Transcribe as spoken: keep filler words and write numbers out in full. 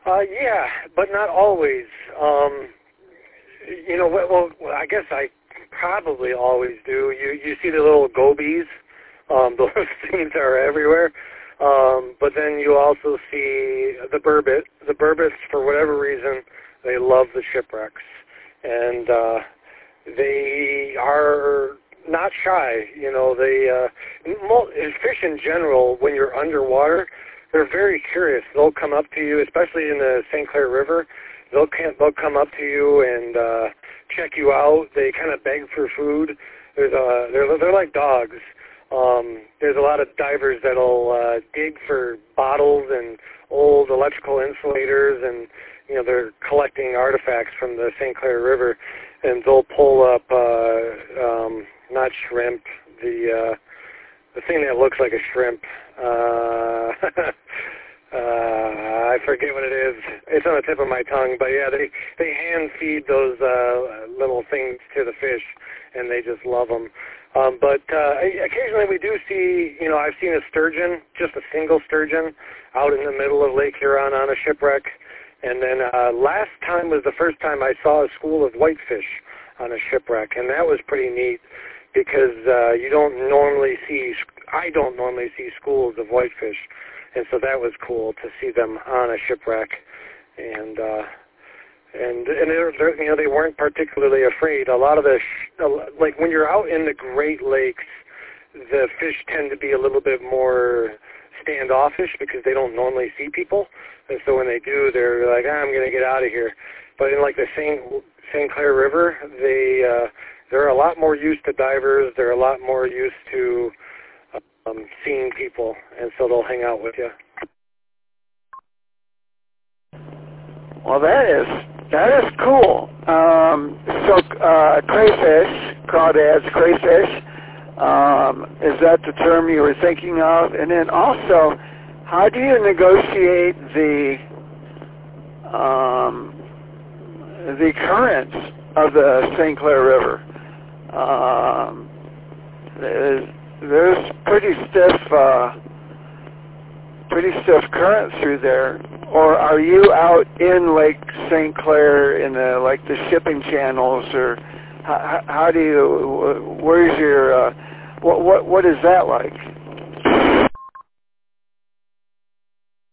Uh, yeah, but not always. Um, you know, well, well, I guess I probably always do. You you see the little gobies. Um, those things are everywhere. Um, but then you also see the burbot. The burbots, for whatever reason, they love the shipwrecks. And uh, they are not shy. You know, they uh, fish in general, when you're underwater, they're very curious. They'll come up to you, especially in the Saint Clair River. They'll they'll come up to you and uh, check you out. They kind of beg for food. There's a they're they're like dogs. Um, there's a lot of divers that'll uh, dig for bottles and old electrical insulators, and you know they're collecting artifacts from the Saint Clair River, and they'll pull up uh, um, not shrimp, the uh, the thing that looks like a shrimp. Uh, uh, I forget what it is. It's on the tip of my tongue, but yeah, they they hand feed those uh, little things to the fish, and they just love them. Um, but uh, occasionally we do see, you know, I've seen a sturgeon, just a single sturgeon, out in the middle of Lake Huron on a shipwreck. And then uh, last time was the first time I saw a school of whitefish on a shipwreck, and that was pretty neat because uh, you don't normally see, I don't normally see schools of whitefish, and so that was cool to see them on a shipwreck. And uh, And and they're, they're, you know they weren't particularly afraid. A lot of the sh- like when you're out in the Great Lakes, the fish tend to be a little bit more standoffish because they don't normally see people, and so when they do, they're like, ah, I'm going to get out of here. But in like the Saint Saint Clair River, they uh, they're a lot more used to divers. They're a lot more used to um, seeing people, and so they'll hang out with you. Well, that is that is cool. Um, so uh, crayfish, crawdads, crayfish. Um, is that the term you were thinking of? And then also, how do you negotiate the um, the currents of the Saint Clair River? Um, there's, there's pretty stiff, uh, pretty stiff current through there. Or are you out in Lake Saint Clair in the like the shipping channels, or how, how do you? Where's your? Uh, what what what is that like?